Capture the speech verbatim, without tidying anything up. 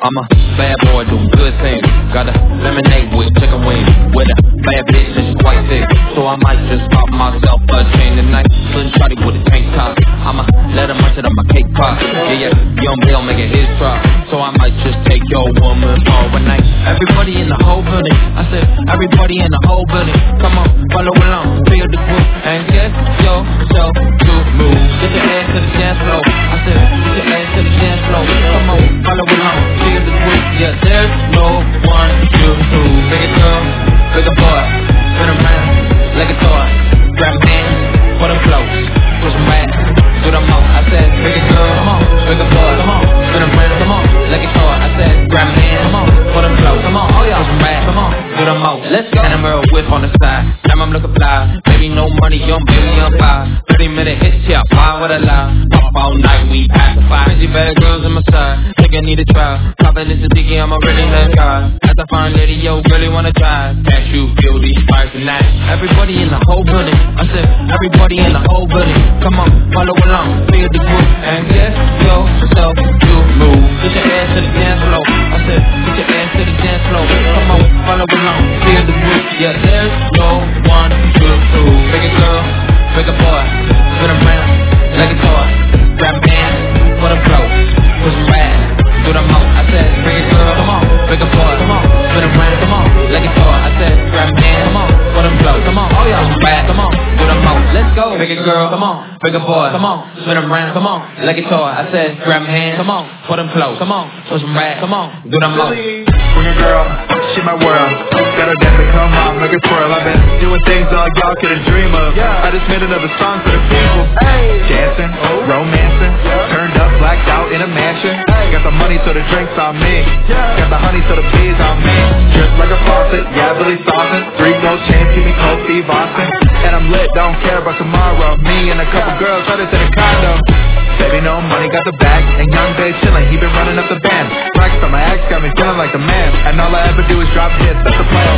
I'm a bad boy doing good things. Got a lemonade with chicken wings. With a bad bitch and she quite thick. So I might just pop myself a chain tonight. Slim shawty with a tank top. I'ma let her munch it on my cake pop. Yeah, yeah, young Bill making his drop. So I might just take your woman overnight. Everybody in the whole building. I said everybody in the whole building. Come on, follow along, feel the groove and get yourself to move. Get your ass to the dance floor. I said get your ass to the dance floor. Come on, follow along, feel the groove. Yeah, there's no one to prove. Big girl, big boy, spin around like a toy. Grab hands, put them close, push them back, do them all. I said big girl, come on, big boy, come on, spin around, come on, like a toy. I said grab hands, come on, put them close, come on, oh yeah, push them back, come on, do them all. Let's go. And I'm a whip on the side, now I'm looking fly. Baby, no money, young baby, I'm five. thirty minute hits, yeah, why would I lie? Pop all night, we pass the five. Crazy bad girls in my side, think I need a try. Poppin' this a dicky, I'm a really nice guy. As I find lady, yo, really wanna try. Can't you feel these fires tonight? Everybody in the whole building, I said, everybody in the whole building. Come on, follow along, feel the groove, and get yourself to move. Get your ass to the dance floor. I said, get your ass to the dance floor. Come on, follow along, feel the groove. Yeah, there's no one to prove. Big girl, big boy, spin around like a toy. Grab hands, put them close, push them back, do them all. I said, big girl, come on, big boy, come on, spin around, come on, like a toy. I said, grab hands, come on, put them close, come on, oh yeah, push them back, come on, do them all. Let's go, big girl, come on, big boy, come on, spin around, come on, like a toy. I said, grab hands, come on, put them close, come on, push them back, come on, do them all. Bring a girl, she my world. Got her dancing, come on, make it twirl. I've been doing things all y'all couldn't dream of. I just made another song for the people. Dancing, romancing, turned up, blacked out in a mansion. Got the money so the drinks on me. Got the honey so the bees on me. Dressed like a faucet, yeah, Billy Saucin. Three gold chains, keep me close, Steve Austin. And I'm lit, don't care about tomorrow. Me and a couple girls headed to the condo. Baby, no money, got the bag. And young Bay chillin', he been running up the band. Flex on my ex, got me feeling like the man. And all I ever do is drop hits, that's the plan.